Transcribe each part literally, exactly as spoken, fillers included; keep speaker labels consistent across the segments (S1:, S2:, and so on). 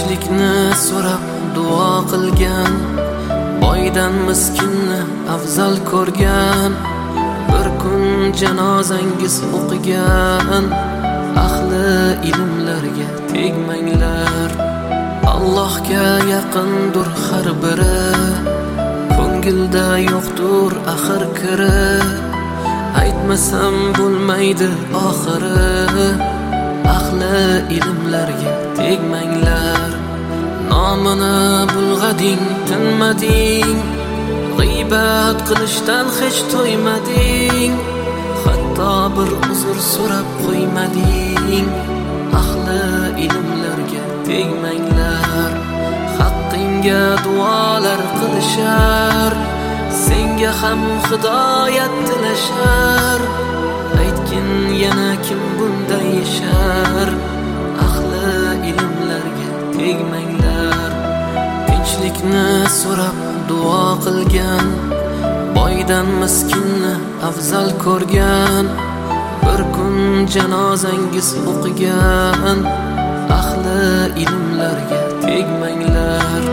S1: Tinchlikni so'rab duo qilgan, boydan miskinni afzal ko'rgan, bir kun janozangiz o'qigan ahli ilmlarga tegmanglar. Allohga yaqindir har biri, ko'ngilda yo'qdir axir kiri. Aytmasam bo'lmaydi oxiri, ahli ilmlarga tegmanglar. Nomini bulg'ading, tinmading, g'iybat qilishdan hech to'ymading, hatto bir uzr so'rab qo'ymading. Ahli ilmlarga tegmanglar. Haqqingga duolar qilishar, senga ham hidoyat tilashar. Aytgin yana kim bunday yashar? Ahli ilmlarga tegmanglar. Tinchlikni so'rab duo qilgan, boydan miskinni afzal ko'rgan, bir kun janozangiz o'qigan ahli ilmlarga tegmanglar.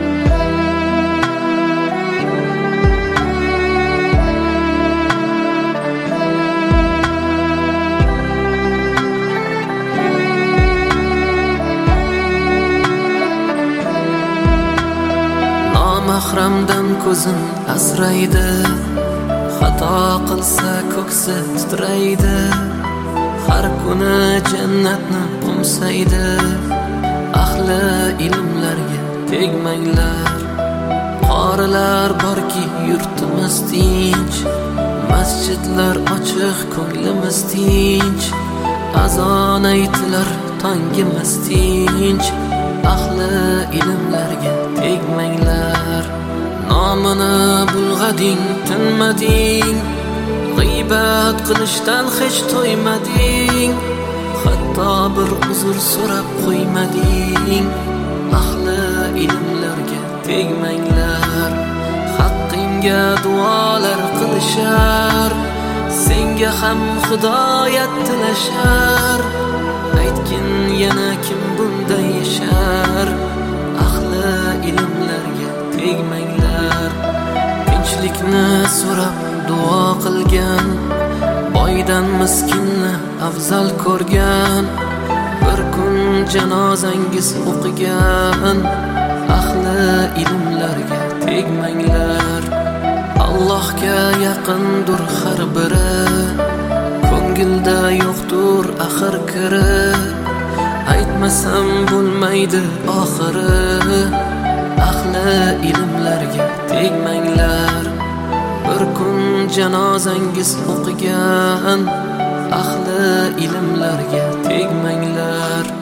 S1: Mahramdan ko'zin asraydi, xato qilsa ko'ksi titraydi. Har kuni jannatni qo'msaydi. Ahli ilmlarga tegmanglar. Qorilar borki yurtimiz tinch, masjidlar ochiq ko'nglimiz tinch, azon aytilar tongimiz tinch. Ahli ilmlarga tegmanglar. Nomini bulg'ading, tinmading, g'iybat qilishdan hech to'ymading, hatto bir uzr so'rab qo'ymading. Ahli ilmlarga tegmanglar. Haqqingga duolar qilishar, senga ham hidoyat tilashar. Aytgin yana kim bunday yashar? Ahli ilmlarga tegmanglar. Tinchlikni so'rab duo qilgan, boydan miskinni afzal ko'rgan, bir kun janozangiz o'qigan ahli ilmlarga tegmanglar. Allohga yaqindir har biri, ko'ngilda yo'qdir axir kiri. Aytmasam bo'lmaydi oxiri, ahli ilmlarga tegmanglar. Bir kun janozangiz o'qigan ahli ilmlarga tegmanglar.